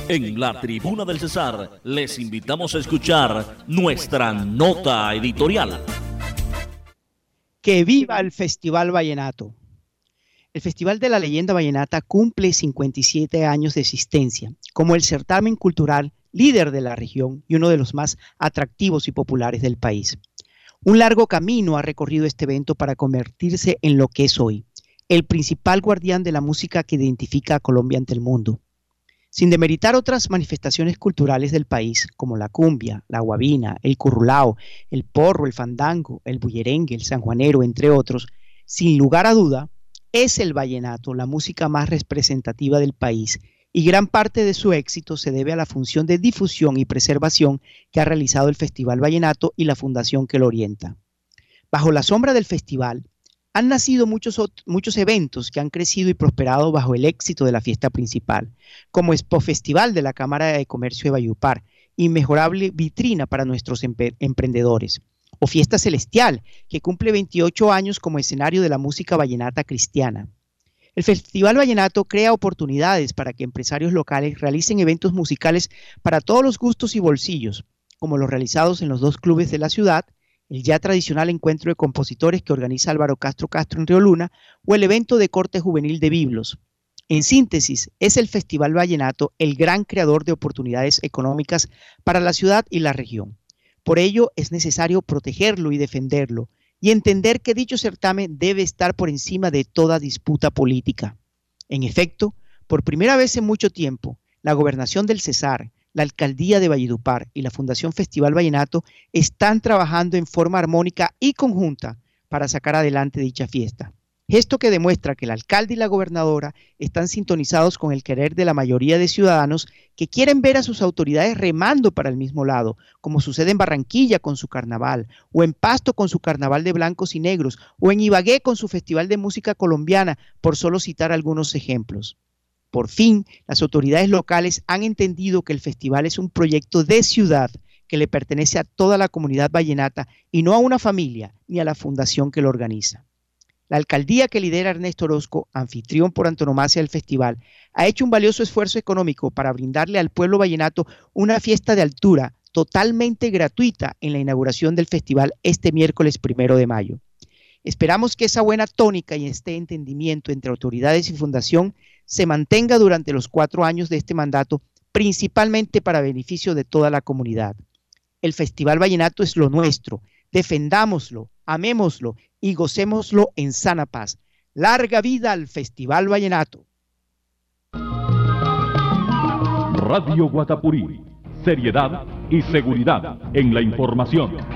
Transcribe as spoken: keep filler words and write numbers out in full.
En la Tribuna del Cesar les invitamos a escuchar nuestra nota editorial. ¡Que viva el Festival Vallenato! El Festival de la Leyenda Vallenata cumple cincuenta y siete años de existencia como el certamen cultural líder de la región y uno de los más atractivos y populares del país. Un largo camino ha recorrido este evento para convertirse en lo que es hoy, el principal guardián de la música que identifica a Colombia ante el mundo. Sin demeritar otras manifestaciones culturales del país, como la cumbia, la guabina, el currulao, el porro, el fandango, el bullerengue, el sanjuanero, entre otros, sin lugar a duda, es el vallenato la música más representativa del país, y gran parte de su éxito se debe a la función de difusión y preservación que ha realizado el Festival Vallenato y la fundación que lo orienta. Bajo la sombra del festival, han nacido muchos, muchos eventos que han crecido y prosperado bajo el éxito de la fiesta principal, como Expo Festival de la Cámara de Comercio de Valledupar, inmejorable vitrina para nuestros emprendedores, o Fiesta Celestial, que cumple veintiocho años como escenario de la música vallenata cristiana. El Festival Vallenato crea oportunidades para que empresarios locales realicen eventos musicales para todos los gustos y bolsillos, como los realizados en los dos clubes de la ciudad, el ya tradicional encuentro de compositores que organiza Álvaro Castro Castro en Río Luna o el evento de corte juvenil de Biblos. En síntesis, es el Festival Vallenato el gran creador de oportunidades económicas para la ciudad y la región. Por ello, es necesario protegerlo y defenderlo y entender que dicho certamen debe estar por encima de toda disputa política. En efecto, por primera vez en mucho tiempo, la Gobernación del Cesar, la Alcaldía de Valledupar y la Fundación Festival Vallenato están trabajando en forma armónica y conjunta para sacar adelante dicha fiesta. Gesto que demuestra que el alcalde y la gobernadora están sintonizados con el querer de la mayoría de ciudadanos que quieren ver a sus autoridades remando para el mismo lado, como sucede en Barranquilla con su carnaval, o en Pasto con su carnaval de blancos y negros, o en Ibagué con su festival de música colombiana, por solo citar algunos ejemplos. Por fin, las autoridades locales han entendido que el festival es un proyecto de ciudad que le pertenece a toda la comunidad vallenata y no a una familia ni a la fundación que lo organiza. La alcaldía que lidera Ernesto Orozco, anfitrión por antonomasia del festival, ha hecho un valioso esfuerzo económico para brindarle al pueblo vallenato una fiesta de altura totalmente gratuita en la inauguración del festival este miércoles primero de mayo. Esperamos que esa buena tónica y este entendimiento entre autoridades y fundación se mantenga durante los cuatro años de este mandato, principalmente para beneficio de toda la comunidad. El Festival Vallenato es lo nuestro, defendámoslo, amémoslo y gocémoslo en sana paz. ¡Larga vida al Festival Vallenato! Radio Guatapurí, seriedad y seguridad en la información.